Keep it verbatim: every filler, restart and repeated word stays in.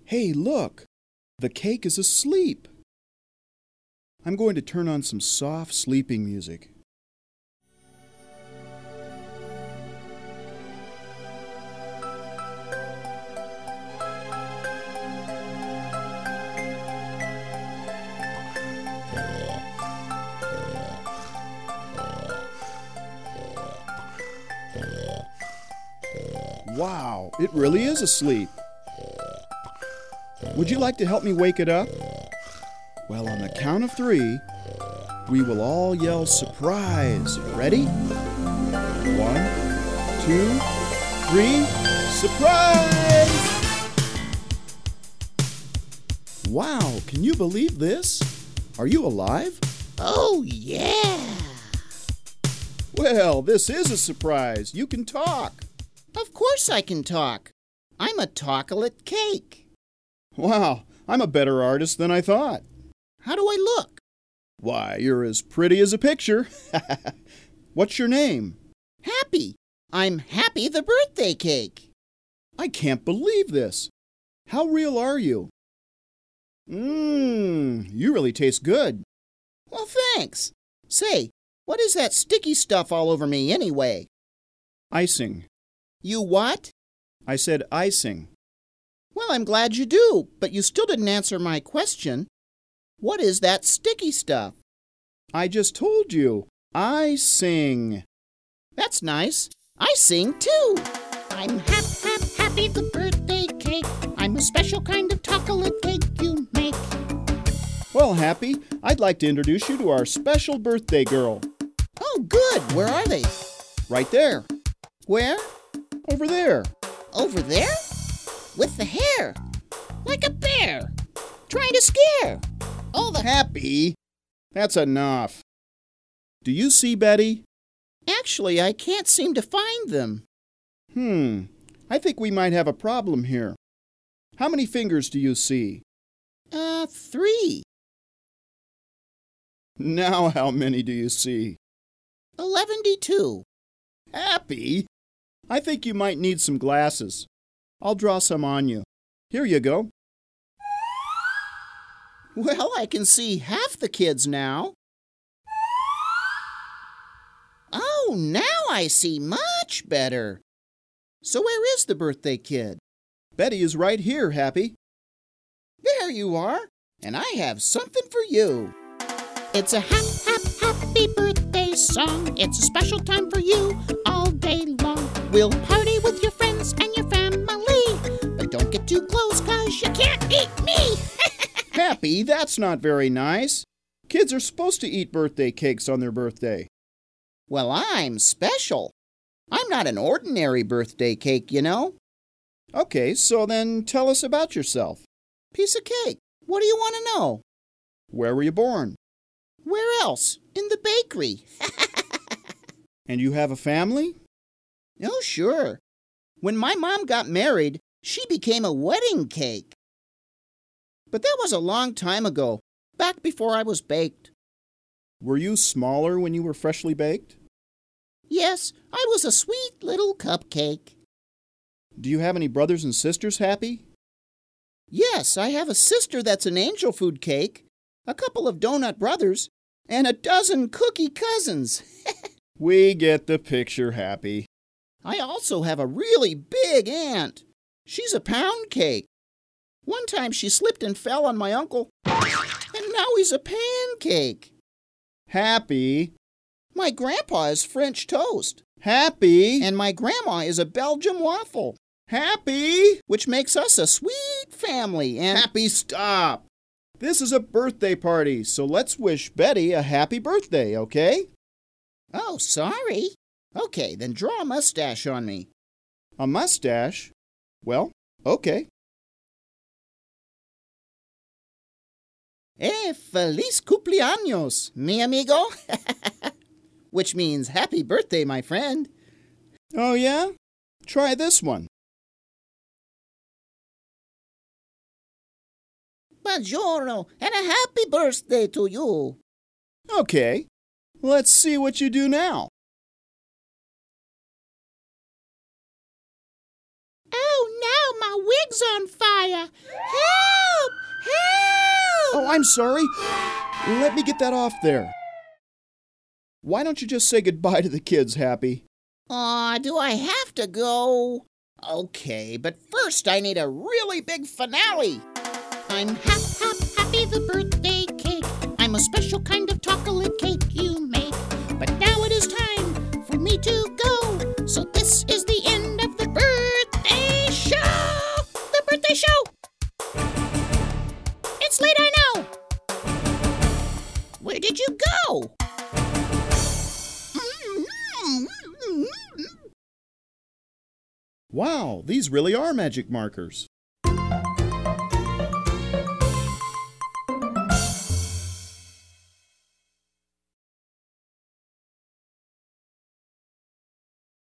Hey, look! The cake is asleep. I'm going to turn on some soft sleeping music. Wow, it really is asleep. Would you like to help me wake it up? Well, on the count of three, we will all yell surprise. Ready? One, two, three, surprise! Wow, can you believe this? Are you alive? Oh, yeah! Well, this is a surprise. You can talk. Of course I can talk. I'm a talkalit cake. Wow, I'm a better artist than I thought. How do I look? Why, you're as pretty as a picture. What's your name? Happy. I'm Happy the birthday cake. I can't believe this. How real are you? Mmm, you really taste good. Well, thanks. Say, what is that sticky stuff all over me anyway? Icing. You what? I said icing. Well, I'm glad you do, but you still didn't answer my question. What is that sticky stuff? I just told you. I sing. That's nice. I sing too. I'm hap, hap, happy the birthday cake. I'm a special kind of chocolate cake you make. Well, Happy, I'd like to introduce you to our special birthday girl. Oh, good. Where are they? Right there. Where? Over there. Over there? With the hair. Like a bear. Trying to scare. Oh, the... Happy, that's enough. Do you see Betty? Actually, I can't seem to find them. Hmm, I think we might have a problem here. How many fingers do you see? Uh, three. Now how many do you see? Eleven-two. Happy, I think you might need some glasses. I'll draw some on you. Here you go. Well, I can see half the kids now. Oh, now I see much better. So where is the birthday kid? Betty is right here, Happy. There you are, and I have something for you. It's a hap, hap, happy birthday song. It's a special time for you all day long. We'll party with your friends and your family, but don't get too close, 'cause you can't eat me. Happy, that's not very nice. Kids are supposed to eat birthday cakes on their birthday. Well, I'm special. I'm not an ordinary birthday cake, you know. Okay, so then tell us about yourself. Piece of cake. What do you want to know? Where were you born? Where else? In the bakery. And you have a family? Oh, sure. When my mom got married, she became a wedding cake. But that was a long time ago, back before I was baked. Were you smaller when you were freshly baked? Yes, I was a sweet little cupcake. Do you have any brothers and sisters, Happy? Yes, I have a sister that's an angel food cake, a couple of donut brothers, and a dozen cookie cousins. We get the picture, Happy. I also have a really big aunt. She's a pound cake. One time she slipped and fell on my uncle, and now he's a pancake. Happy. My grandpa is French toast. Happy. And my grandma is a Belgian waffle. Happy. Which makes us a sweet family. And Happy, stop. This is a birthday party, so let's wish Betty a happy birthday, okay? Oh, sorry. Okay, then draw a mustache on me. A mustache? Well, okay. Eh, feliz cumpleaños, mi amigo. Which means happy birthday, my friend. Oh, yeah? Try this one. Buongiorno, and a happy birthday to you. Okay, let's see what you do now. Oh, no, my wig's on fire. Oh, I'm sorry. Let me get that off there. Why don't you just say goodbye to the kids, Happy? Aw, do I have to go? Okay, but first I need a really big finale. I'm hap, hap, happy the birthday cake. I'm a special kind of chocolate cake you make. But now it is time for me to go. So this is the end of the birthday show. The birthday show. It's late, I know. Where did you go? Wow, these really are magic markers.